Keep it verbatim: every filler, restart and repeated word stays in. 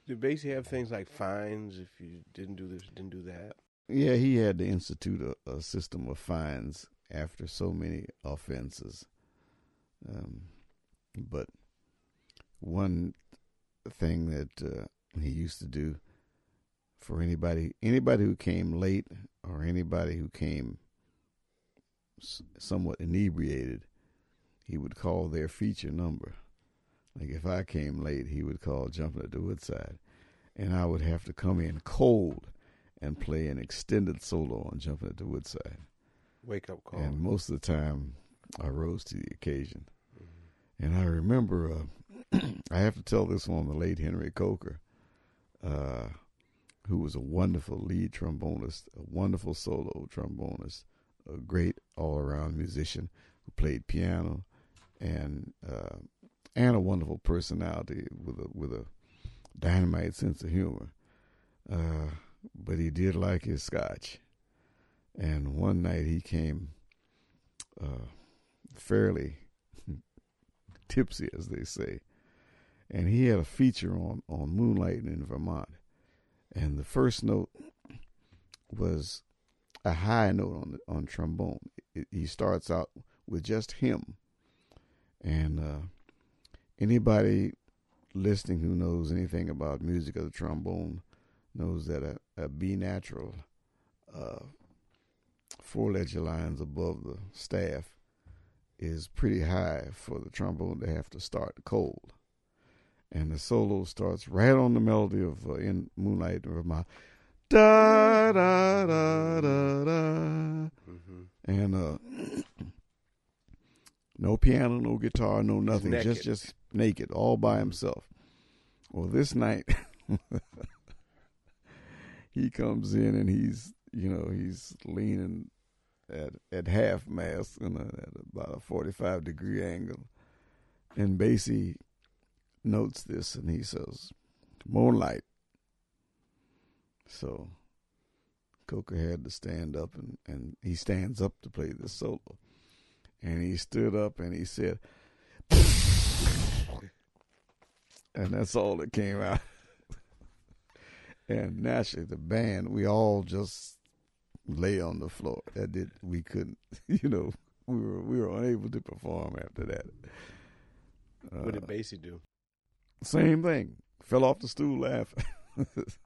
Did Basie have things like fines if you didn't do this, didn't do that? Yeah, he had to institute a, a system of fines after so many offenses. Um, but one thing that uh, he used to do for anybody anybody who came late or anybody who came s- somewhat inebriated, he would call their feature number. Like if I came late, he would call Jumping at the Woodside, and I would have to come in cold and play an extended solo on Jumping at the Woodside. Wake up call. And most of the time, I rose to the occasion. Mm-hmm. And I remember, uh, I have to tell this one, the late Henry Coker, uh, who was a wonderful lead trombonist, a wonderful solo trombonist, a great all-around musician who played piano, and uh, and a wonderful personality with a with a dynamite sense of humor. Uh, but he did like his scotch. And one night he came uh, fairly tipsy, as they say, and he had a feature on, on Moonlighting in Vermont. And the first note was a high note on the, on trombone. It, he starts out with just him. And uh, anybody listening who knows anything about music of the trombone knows that a, a B natural, uh, four ledger lines above the staff, is pretty high for the trombone to have to start cold. And the solo starts right on the melody of uh, In Moonlight in Vermont. Da da da da da. Mm-hmm. And uh, no piano, no guitar, no nothing. Just just naked, all by himself. Well, this night he comes in and he's you know he's leaning at at half mast and at about a forty-five degree angle, and Basie notes this and he says, "Moonlight." So Coker had to stand up, and, and he stands up to play this solo. And he stood up and he said, and that's all that came out. And naturally, the band, we all just lay on the floor. That did we couldn't, you know, we were we were unable to perform after that. Uh, what did Basie do? Same thing. Fell off the stool laughing.